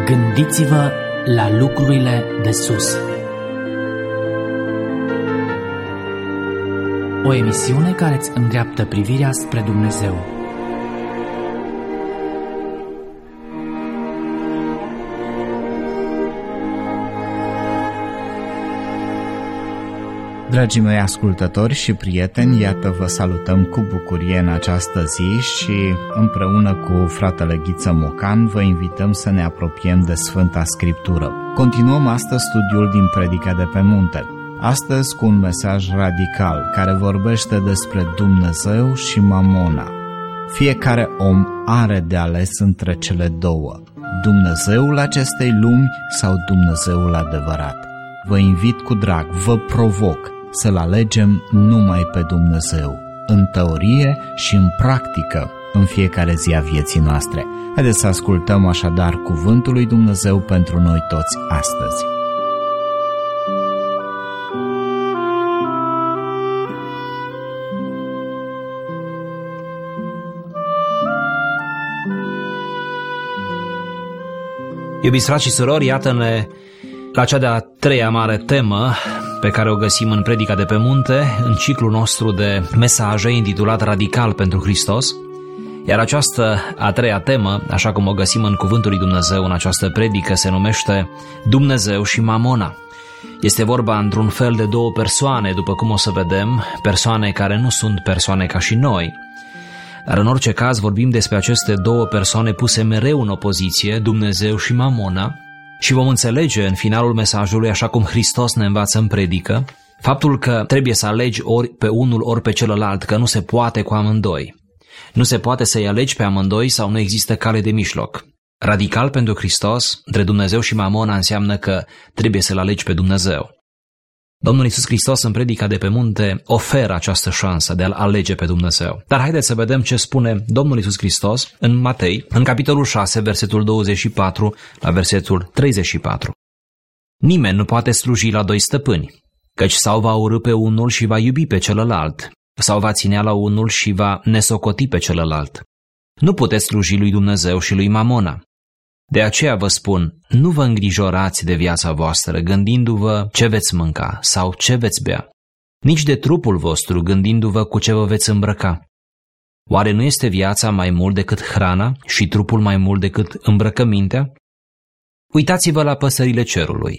Gândiți-vă la lucrurile de sus. O emisiune care îți îndreaptă privirea spre Dumnezeu. Dragii mei ascultători și prieteni, iată vă salutăm cu bucurie în această zi și împreună cu fratele Ghiță Mocan vă invităm să ne apropiem de Sfânta Scriptură. Continuăm astăzi studiul din Predica de pe Munte. Astăzi cu un mesaj radical care vorbește despre Dumnezeu și Mamona. Fiecare om are de ales între cele două, Dumnezeul acestei lumi sau Dumnezeul adevărat. Vă invit cu drag, vă provoc să-L alegem numai pe Dumnezeu, în teorie și în practică, în fiecare zi a vieții noastre. Haideți să ascultăm așadar cuvântul lui Dumnezeu pentru noi toți astăzi. Iubiți frați și surori, iată-ne la cea de-a treia mare temă pe care o găsim în Predica de pe Munte, în ciclul nostru de mesaje intitulat Radical pentru Hristos. Iar această a treia temă, așa cum o găsim în Cuvântul lui Dumnezeu în această predică, se numește Dumnezeu și Mamona. Este vorba într-un fel de două persoane, după cum o să vedem, persoane care nu sunt persoane ca și noi. Dar în orice caz vorbim despre aceste două persoane puse mereu în opoziție, Dumnezeu și Mamona, și vom înțelege în finalul mesajului, așa cum Hristos ne învață în predică, faptul că trebuie să alegi ori pe unul, ori pe celălalt, că nu se poate cu amândoi. Nu se poate să-i alegi pe amândoi sau nu există cale de mijloc. Radical pentru Hristos, între Dumnezeu și Mamona, înseamnă că trebuie să-L alegi pe Dumnezeu. Domnul Iisus Hristos în Predica de pe Munte oferă această șansă de a-L alege pe Dumnezeu. Dar haideți să vedem ce spune Domnul Iisus Hristos în Matei, în capitolul 6, versetul 24 la versetul 34. Nimeni nu poate sluji la doi stăpâni, căci sau va urî pe unul și va iubi pe celălalt, sau va ținea la unul și va nesocoti pe celălalt. Nu puteți sluji lui Dumnezeu și lui Mamona. De aceea vă spun, nu vă îngrijorați de viața voastră gândindu-vă ce veți mânca sau ce veți bea, nici de trupul vostru gândindu-vă cu ce vă veți îmbrăca. Oare nu este viața mai mult decât hrana și trupul mai mult decât îmbrăcămintea? Uitați-vă la păsările cerului.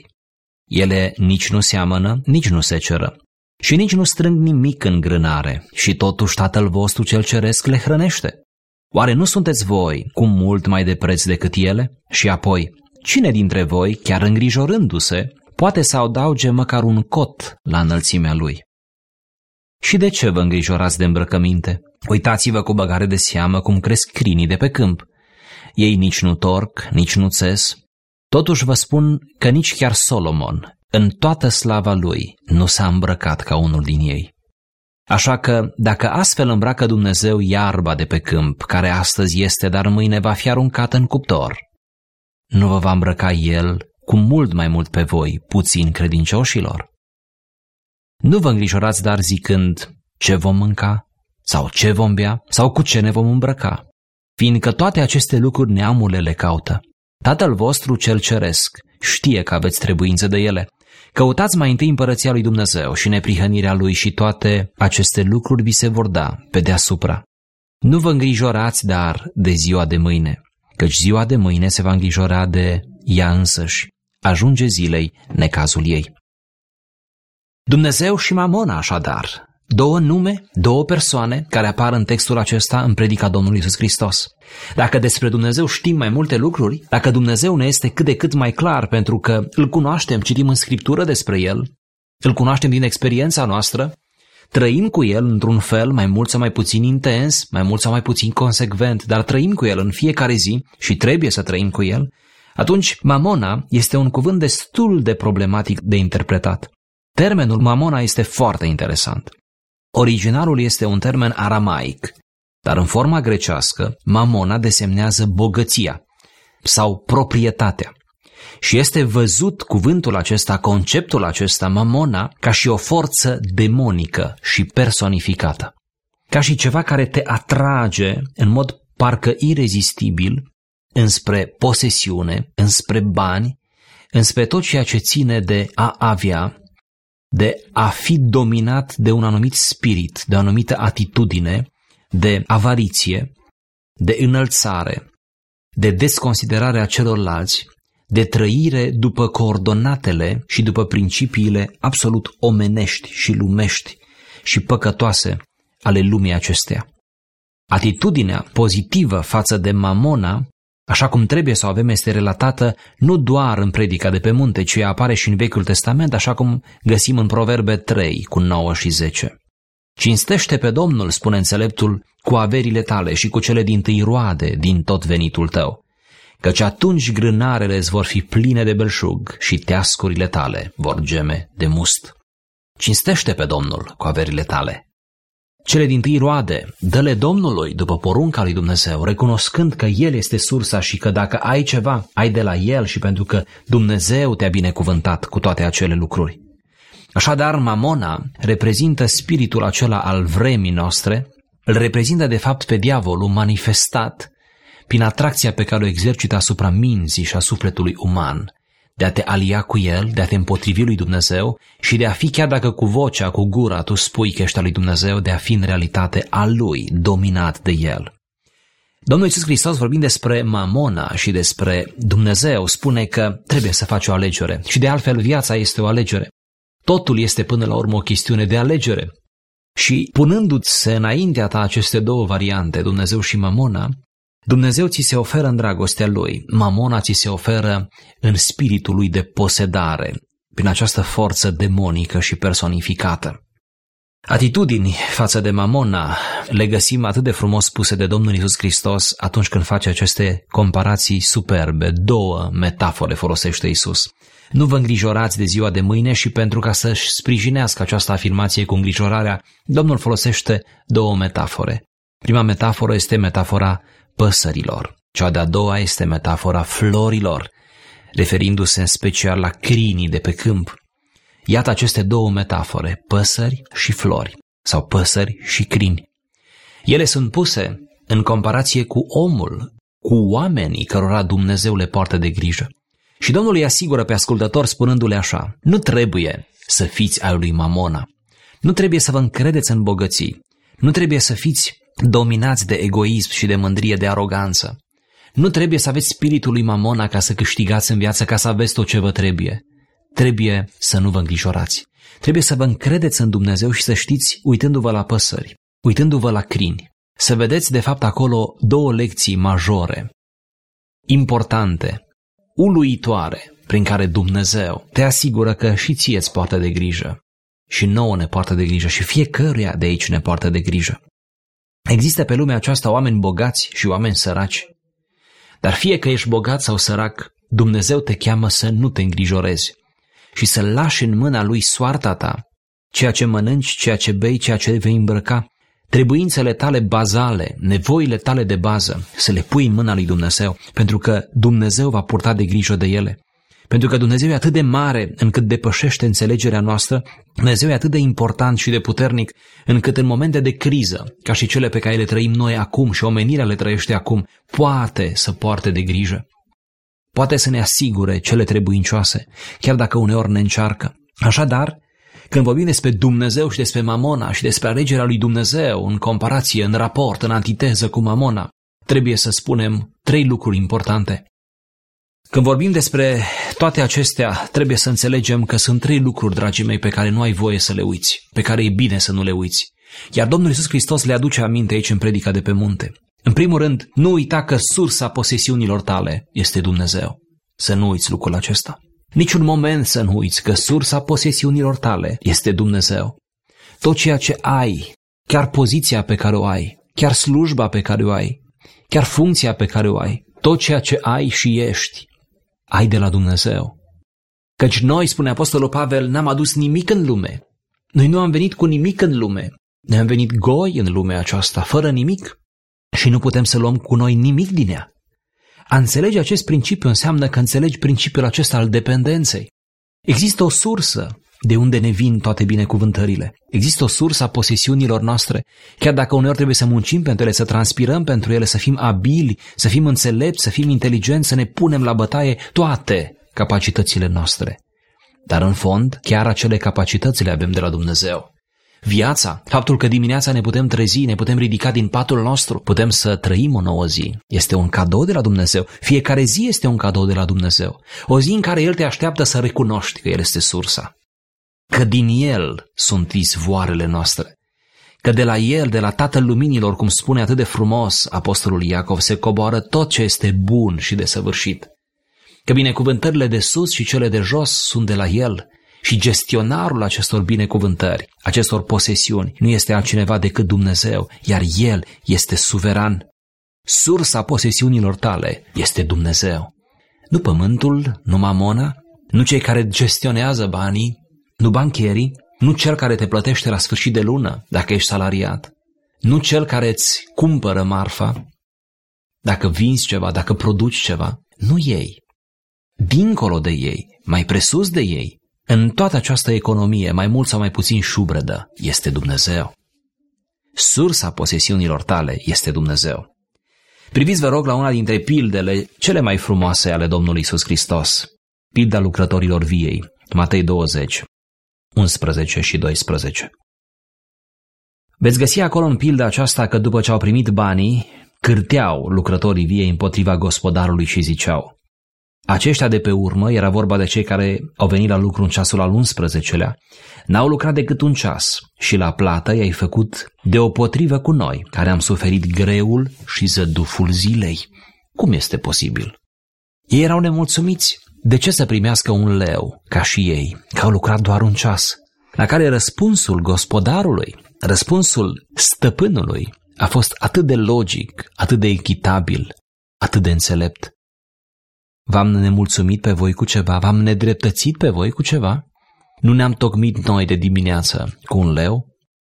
Ele nici nu seamănă, nici nu seceră și nici nu strâng nimic în grânare și totuși Tatăl vostru cel ceresc le hrănește. Oare nu sunteți voi cu mult mai de preț decât ele? Și apoi, cine dintre voi, chiar îngrijorându-se, poate să adauge măcar un cot la înălțimea lui? Și de ce vă îngrijorați de îmbrăcăminte? Uitați-vă cu băgare de seamă cum cresc crinii de pe câmp. Ei nici nu torc, nici nu țes. Totuși vă spun că nici chiar Solomon, în toată slava lui, nu s-a îmbrăcat ca unul din ei. Așa că, dacă astfel îmbracă Dumnezeu iarba de pe câmp, care astăzi este, dar mâine va fi aruncată în cuptor, nu vă va îmbrăca El cu mult mai mult pe voi, puțin credincioșilor? Nu vă îngrijorați dar zicând ce vom mânca, sau ce vom bea, sau cu ce ne vom îmbrăca, fiindcă toate aceste lucruri neamurile le caută. Tatăl vostru cel ceresc știe că aveți trebuință de ele. Căutați mai întâi împărăția lui Dumnezeu și neprihănirea Lui și toate aceste lucruri vi se vor da pe deasupra. Nu vă îngrijorați dar de ziua de mâine, căci ziua de mâine se va îngrijora de ea însăși. Ajunge zilei necazul ei. Dumnezeu și Mamona, așadar, două nume, două persoane care apar în textul acesta în Predica Domnului Iisus Hristos. Dacă despre Dumnezeu știm mai multe lucruri, dacă Dumnezeu ne este cât de cât mai clar pentru că îl cunoaștem, citim în Scriptură despre El, îl cunoaștem din experiența noastră, trăim cu El într-un fel mai mult sau mai puțin intens, mai mult sau mai puțin consecvent, dar trăim cu El în fiecare zi și trebuie să trăim cu El, atunci Mamona este un cuvânt destul de problematic de interpretat. Termenul Mamona este foarte interesant. Originalul este un termen aramaic, dar în forma grecească, Mamona desemnează bogăția sau proprietatea. Și este văzut cuvântul acesta, conceptul acesta, Mamona, ca și o forță demonică și personificată. Ca și ceva care te atrage în mod parcă irezistibil înspre posesiune, înspre bani, înspre tot ceea ce ține de a avea, de a fi dominat de un anumit spirit, de o anumită atitudine, de avariție, de înălțare, de desconsiderarea celorlalți, de trăire după coordonatele și după principiile absolut omenești și lumești și păcătoase ale lumii acesteia. Atitudinea pozitivă față de mamona, așa cum trebuie să o avem, este relatată nu doar în Predica de pe munte, ci apare și în Vechiul Testament, așa cum găsim în Proverbe 3, cu 9 și 10. Cinstește pe Domnul, spune înțeleptul, cu averile tale și cu cele dintâi roade din tot venitul tău, căci atunci grânarele îți vor fi pline de belșug și teascurile tale vor geme de must. Cinstește pe Domnul cu averile tale. Cele dintâi roade, dă-le Domnului după porunca lui Dumnezeu, recunoscând că El este sursa și că dacă ai ceva, ai de la El și pentru că Dumnezeu te-a binecuvântat cu toate acele lucruri. Așadar, mamona reprezintă spiritul acela al vremii noastre, îl reprezintă de fapt pe diavolul manifestat prin atracția pe care o exercită asupra minții și a sufletului uman, de a te alia cu el, de a te împotrivi lui Dumnezeu și de a fi, chiar dacă cu vocea, cu gura tu spui că ești al lui Dumnezeu, de a fi în realitate al lui, dominat de el. Domnul Iisus Hristos, vorbind despre mamona și despre Dumnezeu, spune că trebuie să faci o alegere și de altfel viața este o alegere. Totul este până la urmă o chestiune de alegere. Și punându-ți înaintea ta aceste două variante, Dumnezeu și mamona, Dumnezeu ți se oferă în dragostea Lui, mamona ți se oferă în spiritul Lui de posedare, prin această forță demonică și personificată. Atitudini față de mamona le găsim atât de frumos spuse de Domnul Iisus Hristos atunci când face aceste comparații superbe, două metafore folosește Iisus. Nu vă îngrijorați de ziua de mâine și pentru ca să-și sprijinească această afirmație cu îngrijorarea, Domnul folosește două metafore. Prima metaforă este metafora păsărilor, cea de-a doua este metafora florilor, referindu-se în special la crinii de pe câmp. Iată aceste două metafore, păsări și flori, sau păsări și crini. Ele sunt puse în comparație cu omul, cu oamenii cărora Dumnezeu le poartă de grijă. Și Domnul îi asigură pe ascultător spunându-le așa, nu trebuie să fiți al lui Mamona, nu trebuie să vă încredeți în bogății, nu trebuie să fiți dominați de egoism și de mândrie, de aroganță. Nu trebuie să aveți spiritul lui Mamona ca să câștigați în viață, ca să aveți tot ce vă trebuie. Trebuie să nu vă îngrijorați. Trebuie să vă încredeți în Dumnezeu și să știți, uitându-vă la păsări, uitându-vă la crini, să vedeți de fapt acolo două lecții majore, importante, uluitoare, prin care Dumnezeu te asigură că și ție îți poartă de grijă, și nouă ne poartă de grijă, și fiecăruia de aici ne poartă de grijă. Există pe lumea aceasta oameni bogați și oameni săraci, dar fie că ești bogat sau sărac, Dumnezeu te cheamă să nu te îngrijorezi și să lași în mâna Lui soarta ta, ceea ce mănânci, ceea ce bei, ceea ce vei îmbrăca, trebuințele tale bazale, nevoile tale de bază, să le pui în mâna lui Dumnezeu, pentru că Dumnezeu va purta de grijă de ele. Pentru că Dumnezeu e atât de mare încât depășește înțelegerea noastră, Dumnezeu e atât de important și de puternic încât în momente de criză, ca și cele pe care le trăim noi acum și omenirea le trăiește acum, poate să poarte de grijă. Poate să ne asigure cele trebuincioase, chiar dacă uneori ne încearcă. Așadar, când vorbim despre Dumnezeu și despre Mamona și despre alegerea lui Dumnezeu în comparație, în raport, în antiteză cu Mamona, trebuie să spunem trei lucruri importante. Când vorbim despre toate acestea, trebuie să înțelegem că sunt trei lucruri, dragii mei, pe care nu ai voie să le uiți, pe care e bine să nu le uiți. Iar Domnul Iisus Hristos le aduce aminte aici în Predica de pe munte. În primul rând, nu uita că sursa posesiunilor tale este Dumnezeu. Să nu uiți lucrul acesta. Niciun moment să nu uiți că sursa posesiunilor tale este Dumnezeu. Tot ceea ce ai, chiar poziția pe care o ai, chiar slujba pe care o ai, chiar funcția pe care o ai, tot ceea ce ai și ești, ai de la Dumnezeu. Căci noi, spune Apostolul Pavel, n-am adus nimic în lume. Noi nu am venit cu nimic în lume. Noi am venit goi în lumea aceasta, fără nimic. Și nu putem să luăm cu noi nimic din ea. A înțelege acest principiu înseamnă că înțelegi principiul acesta al dependenței. Există o sursă de unde ne vin toate binecuvântările. Există o sursă a posesiunilor noastre, chiar dacă uneori trebuie să muncim pentru ele, să transpirăm pentru ele, să fim abili, să fim înțelepți, să fim inteligenți, să ne punem la bătaie toate capacitățile noastre. Dar în fond, chiar acele capacități le avem de la Dumnezeu. Viața, faptul că dimineața ne putem trezi, ne putem ridica din patul nostru, putem să trăim o nouă zi, este un cadou de la Dumnezeu. Fiecare zi este un cadou de la Dumnezeu. O zi în care El te așteaptă să recunoști că El este sursa, că din El sunt izvoarele noastre, că de la El, de la Tatăl Luminilor, cum spune atât de frumos Apostolul Iacov, se coboară tot ce este bun și desăvârșit, că binecuvântările de sus și cele de jos sunt de la El. Și gestionarul acestor binecuvântări, acestor posesiuni, nu este altcineva decât Dumnezeu, iar El este suveran. Sursa posesiunilor tale este Dumnezeu. Nu pământul, nu mamona, nu cei care gestionează banii, nu bancherii, nu cel care te plătește la sfârșit de lună, dacă ești salariat, nu cel care îți cumpără marfa, dacă vinzi ceva, dacă produci ceva, nu ei. Dincolo de ei, mai presus de ei, în toată această economie, mai mult sau mai puțin șubredă, este Dumnezeu. Sursa posesiunilor tale este Dumnezeu. Priviți, vă rog, la una dintre pildele cele mai frumoase ale Domnului Iisus Hristos, pilda lucrătorilor viei, Matei 20, 11 și 12. Veți găsi acolo în pilda aceasta că după ce au primit banii, cârteau lucrătorii viei împotriva gospodarului și ziceau: aceștia de pe urmă, era vorba de cei care au venit la lucru în ceasul al 11-lea, n-au lucrat decât un ceas și la plată i-ai făcut deopotrivă cu noi, care am suferit greul și zăduful zilei. Cum este posibil? Ei erau nemulțumiți. De ce să primească un leu, ca și ei, că au lucrat doar un ceas? La care răspunsul gospodarului, răspunsul stăpânului a fost atât de logic, atât de echitabil, atât de înțelept. V-am nemulțumit pe voi cu ceva? V-am nedreptățit pe voi cu ceva? Nu ne-am tocmit noi de dimineață cu un leu?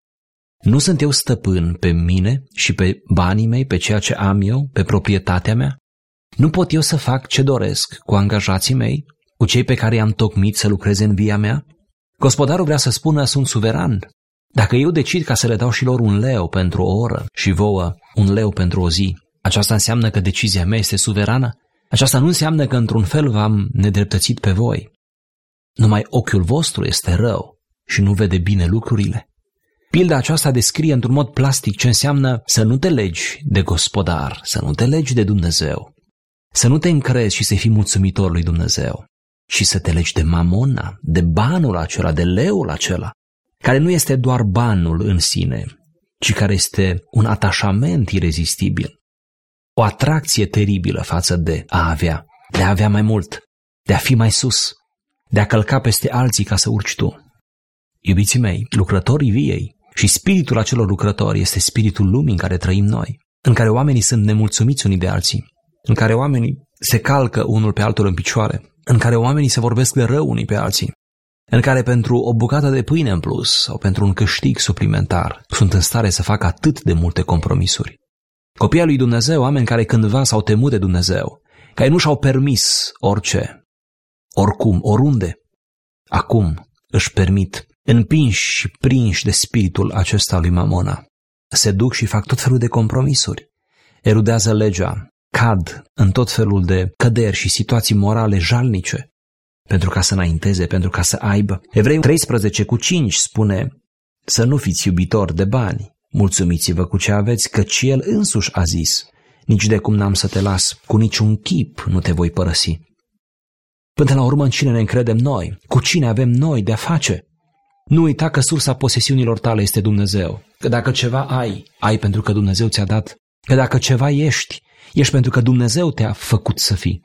Nu sunt eu stăpân pe mine și pe banii mei, pe ceea ce am eu, pe proprietatea mea? Nu pot eu să fac ce doresc cu angajații mei, cu cei pe care i-am tocmit să lucreze în via mea? Gospodarul vrea să spună: sunt suveran. Dacă eu decid ca să le dau și lor un leu pentru o oră și vouă un leu pentru o zi, aceasta înseamnă că decizia mea este suverană? Aceasta nu înseamnă că într-un fel v-am nedreptățit pe voi. Numai ochiul vostru este rău și nu vede bine lucrurile. Pilda aceasta descrie într-un mod plastic ce înseamnă să nu te legi de gospodar, să nu te legi de Dumnezeu, să nu te încrezi și să fii mulțumitor lui Dumnezeu, și să te legi de mamona, de banul acela, de leul acela, care nu este doar banul în sine, ci care este un atașament irezistibil. O atracție teribilă față de a avea mai mult, de a fi mai sus, de a călca peste alții ca să urci tu. Iubiții mei, lucrătorii viei și spiritul acelor lucrători este spiritul lumii în care trăim noi, în care oamenii sunt nemulțumiți unii de alții, în care oamenii se calcă unul pe altul în picioare, în care oamenii se vorbesc de rău unii pe alții, în care pentru o bucată de pâine în plus sau pentru un câștig suplimentar sunt în stare să facă atât de multe compromisuri. Copiii lui Dumnezeu, oameni care cândva s-au temut de Dumnezeu, care nu și-au permis orice, oricum, oriunde, acum își permit, împinși și prinși de spiritul acesta lui Mamona, se duc și fac tot felul de compromisuri, erudează legea, cad în tot felul de căderi și situații morale jalnice, pentru ca să înainteze, pentru ca să aibă. Evrei 13:5 spune: să nu fiți iubitori de bani, mulțumiți-vă cu ce aveți, căci El însuși a zis: nici de cum n-am să te las, cu niciun chip nu te voi părăsi. Până la urmă, în cine ne încredem noi? Cu cine avem noi de-a face? Nu uita că sursa posesiunilor tale este Dumnezeu, că dacă ceva ai pentru că Dumnezeu ți-a dat, că dacă ceva ești pentru că Dumnezeu te-a făcut să fii.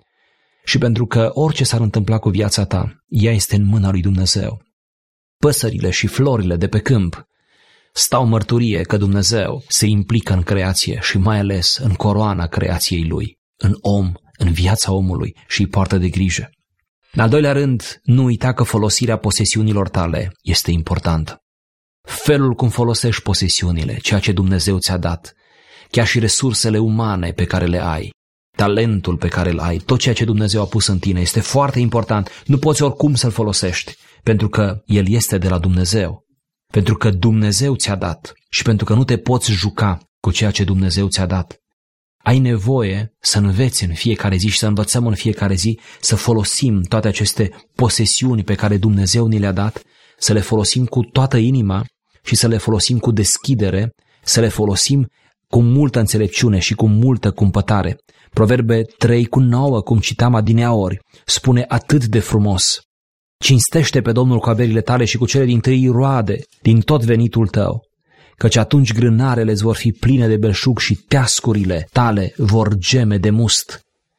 Și pentru că orice s-ar întâmpla cu viața ta, ea este în mâna lui Dumnezeu. Păsările și florile de pe câmp stau mărturie că Dumnezeu se implică în creație și mai ales în coroana creației Lui, în om, în viața omului, și îi poartă de grijă. În al doilea rând, nu uita că folosirea posesiunilor tale este importantă. Felul cum folosești posesiunile, ceea ce Dumnezeu ți-a dat, chiar și resursele umane pe care le ai, talentul pe care îl ai, tot ceea ce Dumnezeu a pus în tine este foarte important. Nu poți oricum să-l folosești, pentru că el este de la Dumnezeu. Pentru că Dumnezeu ți-a dat și pentru că nu te poți juca cu ceea ce Dumnezeu ți-a dat. Ai nevoie să înveți în fiecare zi și să învățăm în fiecare zi să folosim toate aceste posesiuni pe care Dumnezeu ni le-a dat, să le folosim cu toată inima și să le folosim cu deschidere, să le folosim cu multă înțelepciune și cu multă cumpătare. Proverbe 3:9, cum citam adineaori, spune atât de frumos: cinstește pe Domnul cu averile tale și cu cele dintâi roade din tot venitul tău, căci atunci grânarele îți vor fi pline de belșug și teascurile tale vor geme de must.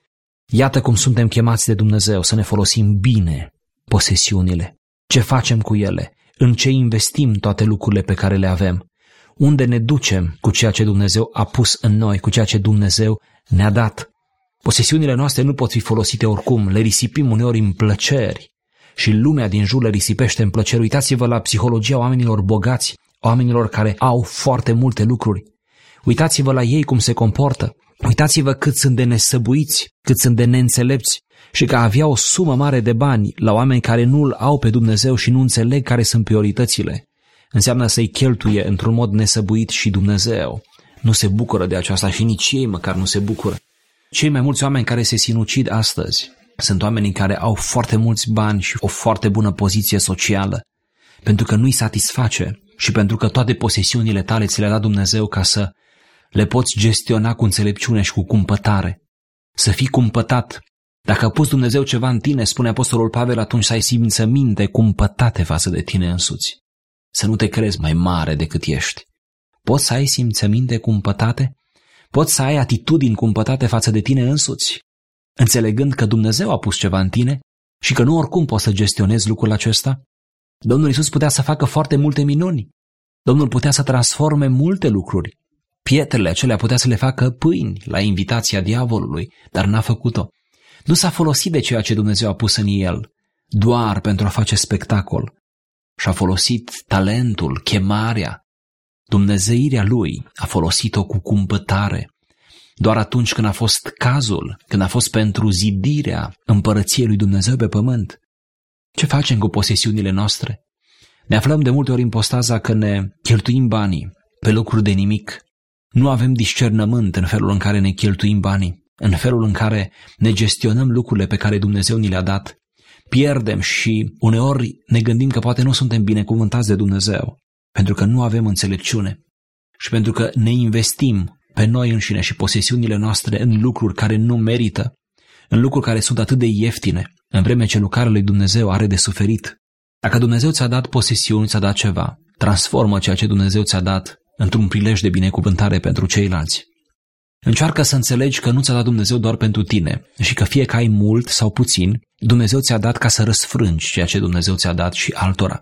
Iată cum suntem chemați de Dumnezeu să ne folosim bine posesiunile. Ce facem cu ele? În ce investim toate lucrurile pe care le avem? Unde ne ducem cu ceea ce Dumnezeu a pus în noi, cu ceea ce Dumnezeu ne-a dat? Posesiunile noastre nu pot fi folosite oricum, le risipim uneori în plăceri și lumea din jur le risipește în plăceri. Uitați-vă la psihologia oamenilor bogați, oamenilor care au foarte multe lucruri. Uitați-vă la ei cum se comportă. Uitați-vă cât sunt de nesăbuiți, cât sunt de neînțelepți și că avea o sumă mare de bani la oameni care nu îl au pe Dumnezeu și nu înțeleg care sunt prioritățile. Înseamnă să-i cheltuie într-un mod nesăbuit și Dumnezeu nu se bucură de aceasta și nici ei măcar nu se bucură. Cei mai mulți oameni care se sinucid astăzi sunt oamenii care au foarte mulți bani și o foarte bună poziție socială, pentru că nu-i satisface și pentru că toate posesiunile tale ți le-a dat Dumnezeu ca să le poți gestiona cu înțelepciune și cu cumpătare. Să fii cumpătat. Dacă a pus Dumnezeu ceva în tine, spune Apostolul Pavel, atunci să ai simțăminte cumpătate față de tine însuți. Să nu te crezi mai mare decât ești. Poți să ai simțăminte cumpătate? Poți să ai atitudini cumpătate față de tine însuți, înțelegând că Dumnezeu a pus ceva în tine și că nu oricum poți să gestionezi lucrul acesta? Domnul Iisus putea să facă foarte multe minuni. Domnul putea să transforme multe lucruri. Pietrele acelea putea să le facă pâini la invitația diavolului, dar n-a făcut-o. Nu s-a folosit de ceea ce Dumnezeu a pus în el, doar pentru a face spectacol. Și-a folosit talentul, chemarea, dumnezeirea lui, a folosit-o cu cumpătare. Doar atunci când a fost cazul, când a fost pentru zidirea împărăției lui Dumnezeu pe pământ. Ce facem cu posesiunile noastre? Ne aflăm de multe ori în postaza că ne cheltuim banii pe lucruri de nimic. Nu avem discernământ în felul în care ne cheltuim banii, în felul în care ne gestionăm lucrurile pe care Dumnezeu ni le-a dat. Pierdem și uneori ne gândim că poate nu suntem binecuvântați de Dumnezeu, pentru că nu avem înțelepciune și pentru că ne investim pe noi înșine și posesiunile noastre în lucruri care nu merită, în lucruri care sunt atât de ieftine, în vreme ce lucrarea lui Dumnezeu are de suferit. Dacă Dumnezeu ți-a dat posesiuni, ți-a dat ceva, transformă ceea ce Dumnezeu ți-a dat într-un prilej de binecuvântare pentru ceilalți. Încearcă să înțelegi că nu ți-a dat Dumnezeu doar pentru tine și că fie că ai mult sau puțin, Dumnezeu ți-a dat ca să răsfrângi ceea ce Dumnezeu ți-a dat și altora.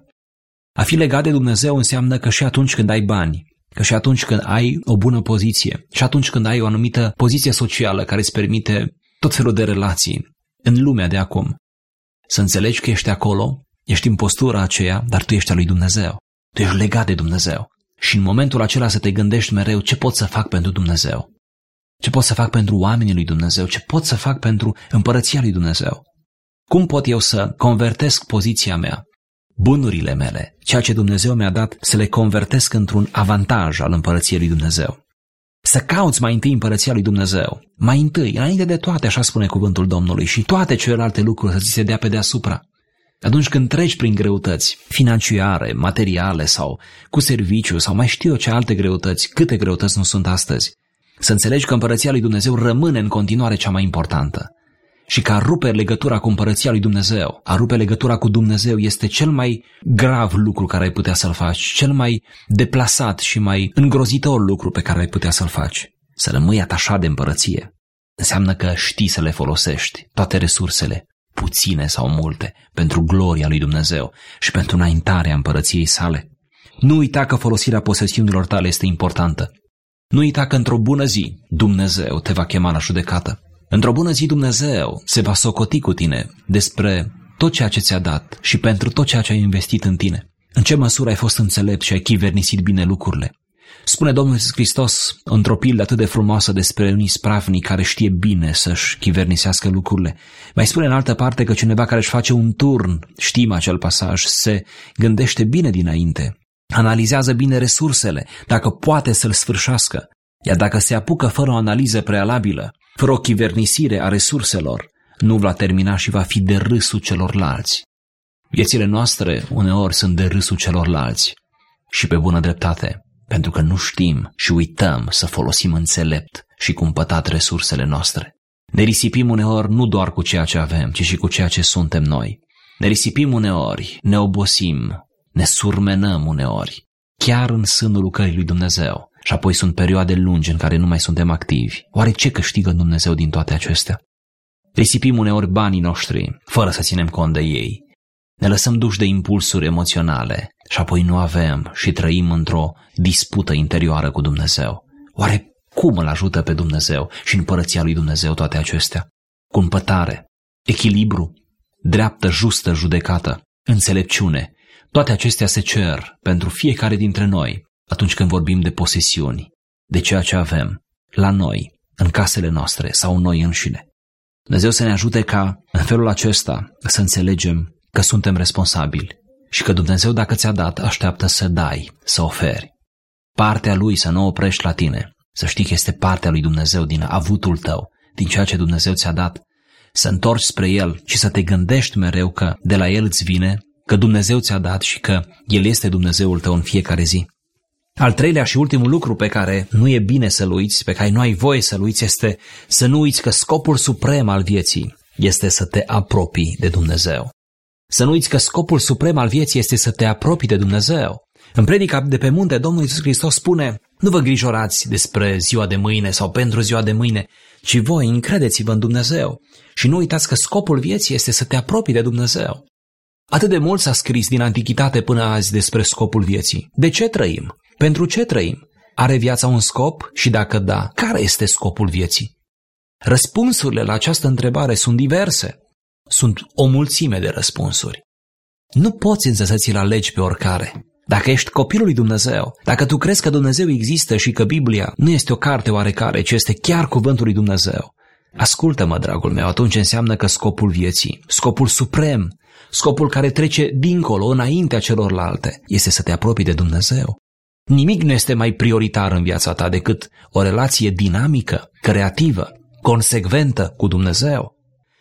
A fi legat de Dumnezeu înseamnă că și atunci când ai bani, că și atunci când ai o bună poziție, și atunci când ai o anumită poziție socială care îți permite tot felul de relații în lumea de acum, să înțelegi că ești acolo, ești în postura aceea, dar tu ești al lui Dumnezeu. Tu ești legat de Dumnezeu. Și în momentul acela să te gândești mereu ce pot să fac pentru Dumnezeu. Ce pot să fac pentru oamenii lui Dumnezeu? Ce pot să fac pentru împărăția lui Dumnezeu? Cum pot eu să convertesc poziția mea, bunurile mele, ceea ce Dumnezeu mi-a dat, să le convertesc într-un avantaj al împărăției lui Dumnezeu? Să cauți mai întâi împărăția lui Dumnezeu. Mai întâi, înainte de toate, așa spune cuvântul Domnului, și toate celelalte lucruri să ți se dea pe deasupra. Atunci când treci prin greutăți financiare, materiale sau cu serviciu sau mai știu eu ce alte greutăți, câte greutăți nu sunt astăzi, să înțelegi că împărăția lui Dumnezeu rămâne în continuare cea mai importantă și că a rupe legătura cu împărăția lui Dumnezeu, a rupe legătura cu Dumnezeu este cel mai grav lucru care ai putea să-l faci, cel mai deplasat și mai îngrozitor lucru pe care ai putea să-l faci. Să rămâi atașat de împărăție înseamnă că știi să le folosești, toate resursele, puține sau multe, pentru gloria lui Dumnezeu și pentru înaintarea împărăției sale. Nu uita că folosirea posesiunilor tale este importantă. Nu uita că într-o bună zi Dumnezeu te va chema la judecată. Într-o bună zi Dumnezeu se va socoti cu tine despre tot ceea ce ți-a dat și pentru tot ceea ce ai investit în tine. În ce măsură ai fost înțelept și ai chivernisit bine lucrurile? Spune Domnul Iisus Hristos într-o pildă atât de frumoasă despre un ispravnic care știe bine să-și chivernisească lucrurile. Mai spune în altă parte că cineva care își face un turn, știm acel pasaj, se gândește bine dinainte, analizează bine resursele, dacă poate să-l sfârșească. Iar dacă se apucă fără o analiză prealabilă, fără o chivernisire a resurselor, nu va termina și va fi de râsul celorlalți. Viețile noastre uneori sunt de râsul celorlalți și pe bună dreptate, pentru că nu știm și uităm să folosim înțelept și cumpătat resursele noastre. Ne risipim uneori nu doar cu ceea ce avem, ci și cu ceea ce suntem noi. Ne risipim uneori, ne obosim, ne surmenăm uneori, chiar în sânul lucrării lui Dumnezeu. Și apoi sunt perioade lungi în care nu mai suntem activi. Oare ce câștigă Dumnezeu din toate acestea? Risipim uneori banii noștri, fără să ținem cont de ei. Ne lăsăm duși de impulsuri emoționale și apoi nu avem și trăim într-o dispută interioară cu Dumnezeu. Oare cum îl ajută pe Dumnezeu și în împărăția lui Dumnezeu toate acestea? Cumpătare, echilibru, dreaptă, justă judecată, înțelepciune, toate acestea se cer pentru fiecare dintre noi atunci când vorbim de posesiuni, de ceea ce avem la noi, în casele noastre sau noi înșine. Dumnezeu să ne ajute ca în felul acesta să înțelegem că suntem responsabili și că Dumnezeu, dacă ți-a dat, așteaptă să dai, să oferi. Partea Lui să nu o oprești la tine, să știi că este partea lui Dumnezeu din avutul tău, din ceea ce Dumnezeu ți-a dat, să întorci spre El și să te gândești mereu că de la El îți vine, că Dumnezeu ți-a dat și că El este Dumnezeul tău în fiecare zi. Al treilea și ultimul lucru pe care nu e bine să-l uiți, pe care nu ai voie să-l uiți, este să nu uiți că scopul suprem al vieții este să te apropii de Dumnezeu. Să nu uiți că scopul suprem al vieții este să te apropii de Dumnezeu. În predica de pe munte, Domnul Iisus Hristos spune: nu vă îngrijorați despre ziua de mâine sau pentru ziua de mâine, ci voi încredeți-vă în Dumnezeu. Și nu uitați că scopul vieții este să te apropii de Dumnezeu. Atât de mult s-a scris din antichitate până azi despre scopul vieții. De ce trăim? Pentru ce trăim? Are viața un scop? Și dacă da, care este scopul vieții? Răspunsurile la această întrebare sunt diverse. Sunt o mulțime de răspunsuri. Nu poți însă să ți-l alegi pe oricare. Dacă ești copilul lui Dumnezeu, dacă tu crezi că Dumnezeu există și că Biblia nu este o carte oarecare, ci este chiar cuvântul lui Dumnezeu, ascultă-mă, dragul meu, atunci înseamnă că scopul vieții, scopul suprem, scopul care trece dincolo, înaintea celorlalte, este să te apropii de Dumnezeu. Nimic nu este mai prioritar în viața ta decât o relație dinamică, creativă, consecventă cu Dumnezeu.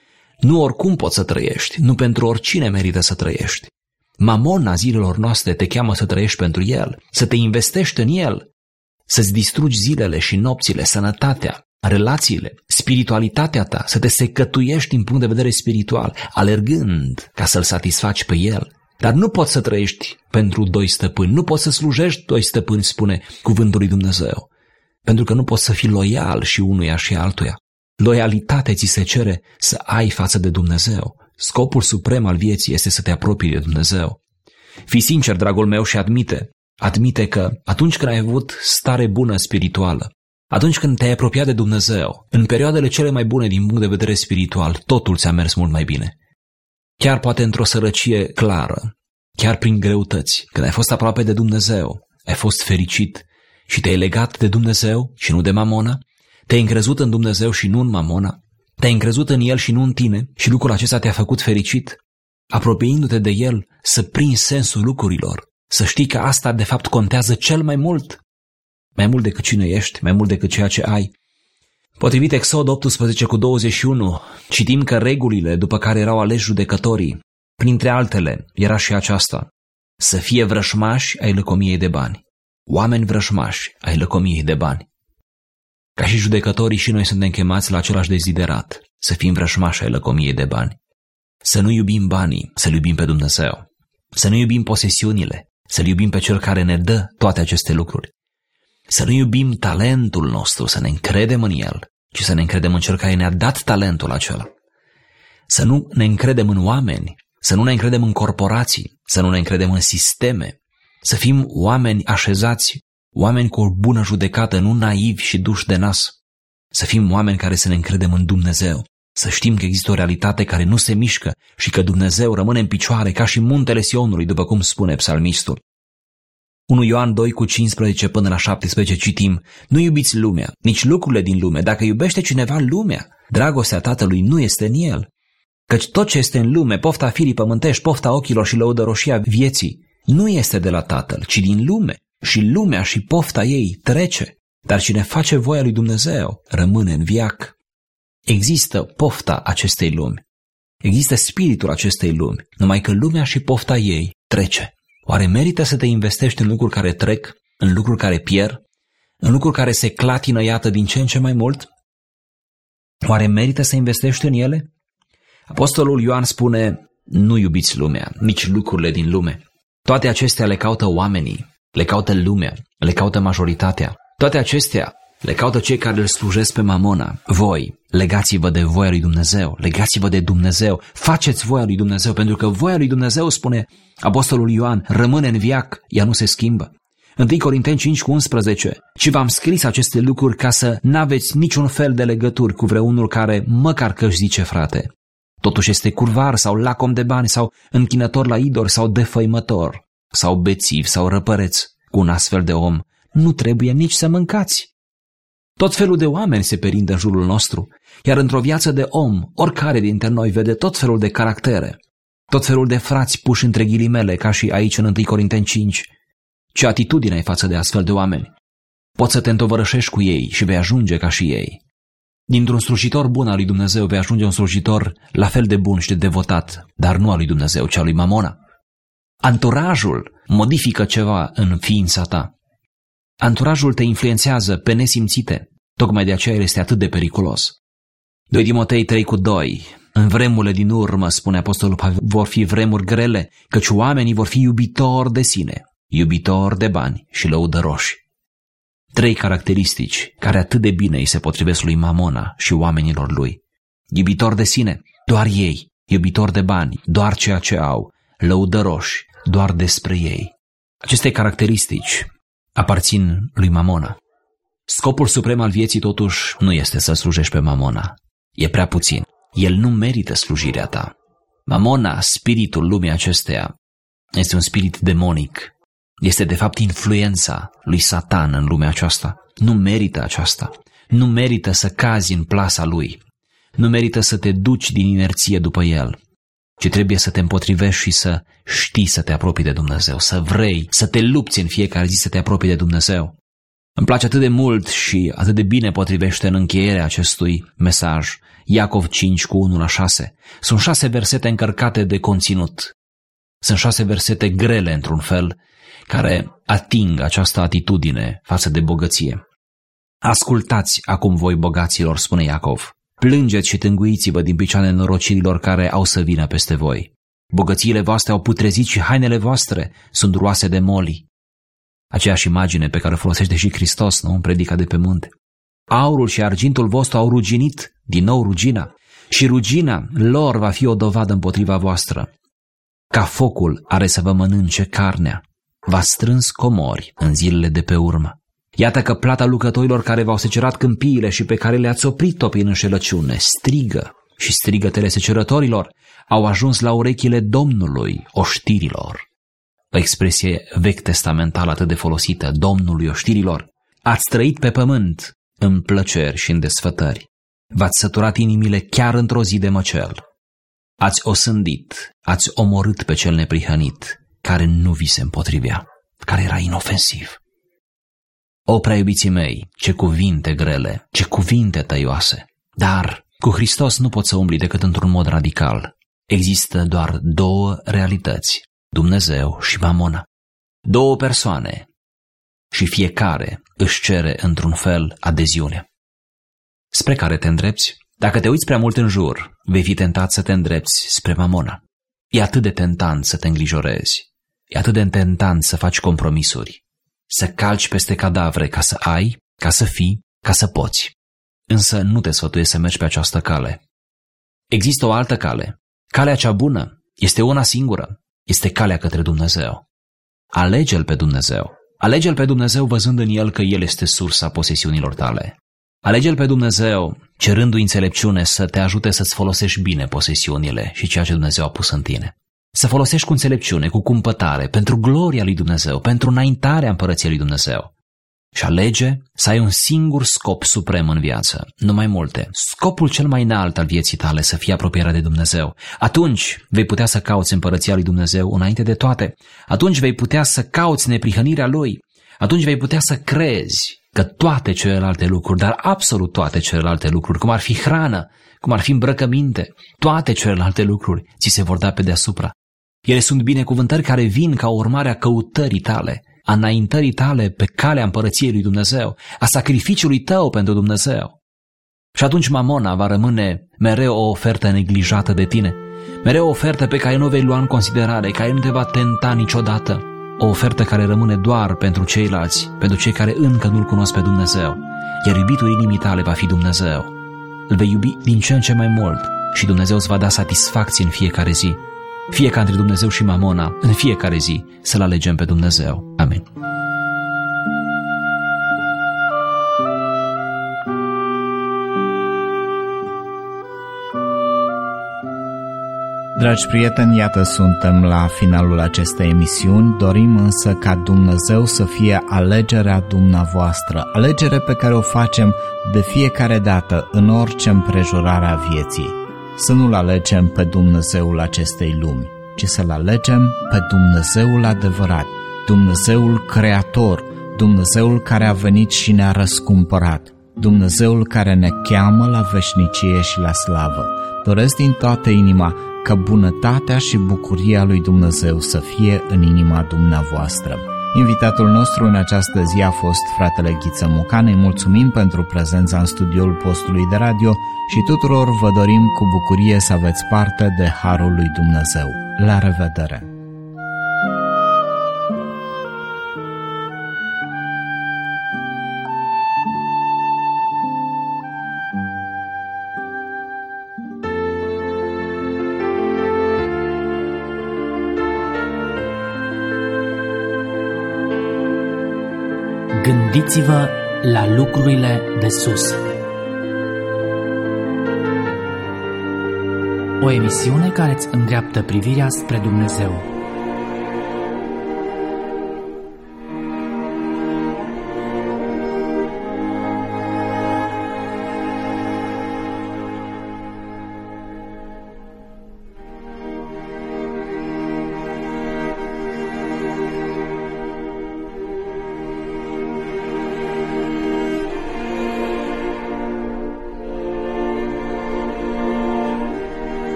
Nu oricum poți să trăiești, nu pentru oricine merită să trăiești. Mamona zilelor noastre te cheamă să trăiești pentru El, să te investești în El, să-ți distrugi zilele și nopțile, sănătatea, relațiile, spiritualitatea ta, să te secătuiești din punct de vedere spiritual, alergând ca să-L satisfaci pe El. Dar nu poți să trăiești pentru doi stăpâni, nu poți să slujești doi stăpâni, spune cuvântul lui Dumnezeu, pentru că nu poți să fii loial și unuia și altuia. Loialitatea ți se cere să ai față de Dumnezeu. Scopul suprem al vieții este să te apropii de Dumnezeu. Fii sincer, dragul meu, și admite că atunci când ai avut stare bună spirituală, atunci când te-ai apropiat de Dumnezeu, în perioadele cele mai bune din punct de vedere spiritual, totul ți-a mers mult mai bine. Chiar poate într-o sărăcie clară, chiar prin greutăți, când ai fost aproape de Dumnezeu, ai fost fericit și te-ai legat de Dumnezeu și nu de mamona, te-ai încrezut în Dumnezeu și nu în mamona, te-ai încrezut în El și nu în tine și lucrul acesta te-a făcut fericit, apropiindu-te de El să prinzi sensul lucrurilor, să știi că asta de fapt contează cel mai mult decât cine ești, mai mult decât ceea ce ai. Potrivit Exod 18:21, citim că regulile după care erau aleși judecătorii, printre altele, era și aceasta: să fie vrășmași ai lăcomiei de bani, oameni vrășmași ai lăcomiei de bani. Ca și judecătorii și noi suntem chemați la același deziderat, să fim vrășmași ai lăcomiei de bani. Să nu iubim banii, să-L iubim pe Dumnezeu. Să nu iubim posesiunile, să-L iubim pe Cel care ne dă toate aceste lucruri. Să nu iubim talentul nostru, să ne încredem în el, ci să ne încredem în Cel care ne-a dat talentul acela. Să nu ne încredem în oameni, să nu ne încredem în corporații, să nu ne încredem în sisteme, să fim oameni așezați, oameni cu o bună judecată, nu naivi și duși de nas. Să fim oameni care să ne încredem în Dumnezeu, să știm că există o realitate care nu se mișcă și că Dumnezeu rămâne în picioare ca și muntele Sionului, după cum spune psalmistul. 1 Ioan 2 cu 15 până la 17 citim: nu iubiți lumea, nici lucrurile din lume. Dacă iubește cineva lumea, dragostea Tatălui nu este în el. Căci tot ce este în lume, pofta firii pământești, pofta ochilor și lăudăroșia vieții, nu este de la Tatăl, ci din lume. Și lumea și pofta ei trece, dar cine face voia lui Dumnezeu rămâne în veac. Există pofta acestei lumi, există spiritul acestei lumi, numai că lumea și pofta ei trece. Oare merită să te investești în lucruri care trec, în lucruri care pierd, în lucruri care se clatină, iată, din ce în ce mai mult? Oare merită să investești în ele? Apostolul Ioan spune: nu iubiți lumea, nici lucrurile din lume. Toate acestea le caută oamenii, le caută lumea, le caută majoritatea. Toate acestea le caută cei care îl slujesc pe Mamona. Voi, legați-vă de voia lui Dumnezeu, legați-vă de Dumnezeu, faceți voia lui Dumnezeu, pentru că voia lui Dumnezeu, spune apostolul Ioan, rămâne în veac, ea nu se schimbă. 1 Corinteni 5 cu 11: și v-am scris aceste lucruri ca să n-aveți niciun fel de legături cu vreunul care măcar că își zice frate. Totuși este curvar sau lacom de bani sau închinător la idoli sau defăimător sau bețiv sau răpăreț. Cu un astfel de om nu trebuie nici să mâncați. Tot felul de oameni se perindă în jurul nostru, iar într-o viață de om, oricare dintre noi vede tot felul de caractere, tot felul de frați puși între ghilimele, ca și aici în 1 Corinteni 5. Ce atitudine ai față de astfel de oameni? Poți să te întovărășești cu ei și vei ajunge ca și ei. Dintr-un slujitor bun al lui Dumnezeu vei ajunge un slujitor la fel de bun și de devotat, dar nu al lui Dumnezeu, ci al lui Mamona. Anturajul modifică ceva în ființa ta. Anturajul te influențează pe nesimțite, tocmai de aceea el este atât de periculos. 2 Timotei 3 cu 2: în vremurile din urmă, spune apostolul Pavel, vor fi vremuri grele, căci oamenii vor fi iubitori de sine, iubitori de bani și lăudăroși. 3 caracteristici care atât de bine îi se potrivesc lui Mamona și oamenilor lui. Iubitori de sine, doar ei; iubitori de bani, doar ceea ce au; lăudăroși, doar despre ei. Aceste caracteristici aparțin lui Mamona. Scopul suprem al vieții totuși nu este să slujești pe Mamona. E prea puțin. El nu merită slujirea ta. Mamona, spiritul lumii acesteia, este un spirit demonic. Este de fapt influența lui Satan în lumea aceasta. Nu merită aceasta. Nu merită să cazi în plasa lui. Nu merită să te duci din inerție după el, ci trebuie să te împotrivești și să știi să te apropii de Dumnezeu, să vrei, să te lupți în fiecare zi să te apropii de Dumnezeu. Îmi place atât de mult și atât de bine potrivește în încheierea acestui mesaj Iacov 5 cu 1 la 6. Sunt 6 versete încărcate de conținut. Sunt 6 versete grele într-un fel, care ating această atitudine față de bogăție. Ascultați acum voi, bogaților, spune Iacov. Plângeți și tânguiți-vă din picioarele nenorocirilor care au să vină peste voi. Bogățiile voastre au putrezit și hainele voastre sunt roase de moli. Aceeași imagine pe care o folosește și Hristos, nu, în predica de pe munte. Aurul și argintul vostru au ruginit, din nou rugina, și rugina lor va fi o dovadă împotriva voastră. Ca focul are să vă mănânce carnea, v-a strâns comori în zilele de pe urmă. Iată că plata lucrătorilor care v-au secerat câmpiile și pe care le-ați oprit topi în înșelăciune strigă, și strigătele secerătorilor au ajuns la urechile Domnului oștirilor. O expresie vechi testamentală atât de folosită, Domnului oștirilor. Ați trăit pe pământ în plăceri și în desfătări. V-ați săturat inimile chiar într-o zi de măcel. Ați osândit, ați omorât pe cel neprihănit, care nu vi se împotrivea, care era inofensiv. O, prea iubiții mei, ce cuvinte grele, ce cuvinte tăioase. Dar cu Hristos nu poți să umbli decât într-un mod radical. Există doar 2 realități, Dumnezeu și Mamona. 2 persoane și fiecare își cere într-un fel adeziune. Spre care te îndrepți? Dacă te uiți prea mult în jur, vei fi tentat să te îndrepți spre Mamona. E atât de tentant să te îngrijorezi, e atât de tentant să faci compromisuri, să calci peste cadavre ca să ai, ca să fii, ca să poți. Însă nu te sfătuiesc să mergi pe această cale. Există o altă cale. Calea cea bună este una singură, este calea către Dumnezeu. Alege-L pe Dumnezeu. Alege-L pe Dumnezeu văzând în El că El este sursa posesiunilor tale. Alege-L pe Dumnezeu cerându-i înțelepciune să te ajute să-ți folosești bine posesiunile și ceea ce Dumnezeu a pus în tine. să folosești cu înțelepciune, cu cumpătare, pentru gloria lui Dumnezeu, pentru înaintarea împărăției lui Dumnezeu. Și alege să ai un singur scop suprem în viață, nu mai multe. Scopul cel mai înalt al vieții tale să fie apropierea de Dumnezeu. Atunci vei putea să cauți împărăția lui Dumnezeu înainte de toate. Atunci vei putea să cauți neprihănirea Lui. Atunci vei putea să crezi că toate celelalte lucruri, dar absolut toate celelalte lucruri, cum ar fi hrană, cum ar fi îmbrăcăminte, toate celelalte lucruri ți se vor da pe deasupra. Ele sunt binecuvântări care vin ca urmare a căutării tale, a înaintării tale pe calea împărăției lui Dumnezeu, a sacrificiului tău pentru Dumnezeu. Și atunci mamona va rămâne mereu o ofertă neglijată de tine, mereu o ofertă pe care nu o vei lua în considerare, care nu te va tenta niciodată, o ofertă care rămâne doar pentru ceilalți, pentru cei care încă nu-L cunosc pe Dumnezeu, iar iubitul inimii tale va fi Dumnezeu. Îl vei iubi din ce în ce mai mult și Dumnezeu îți va da satisfacție în fiecare zi. Fie ca între Dumnezeu și mamona, în fiecare zi, să-L alegem pe Dumnezeu. Amin. Dragi prieteni, iată suntem la finalul acestei emisiuni. Dorim însă ca Dumnezeu să fie alegerea dumneavoastră, alegere pe care o facem de fiecare dată, în orice împrejurare a vieții. Să nu-L alegem pe Dumnezeul acestei lumi, ci să-L alegem pe Dumnezeul adevărat, Dumnezeul creator, Dumnezeul care a venit și ne-a răscumpărat, Dumnezeul care ne cheamă la veșnicie și la slavă. Doresc din toată inima ca bunătatea și bucuria lui Dumnezeu să fie în inima dumneavoastră. Invitatul nostru în această zi a fost fratele Ghiță Mocan. Îi mulțumim pentru prezența în studioul postului de radio și tuturor vă dorim cu bucurie să aveți parte de harul lui Dumnezeu. La revedere! Gândiți-vă la lucrurile de sus. O emisiune care îți îndreaptă privirea spre Dumnezeu.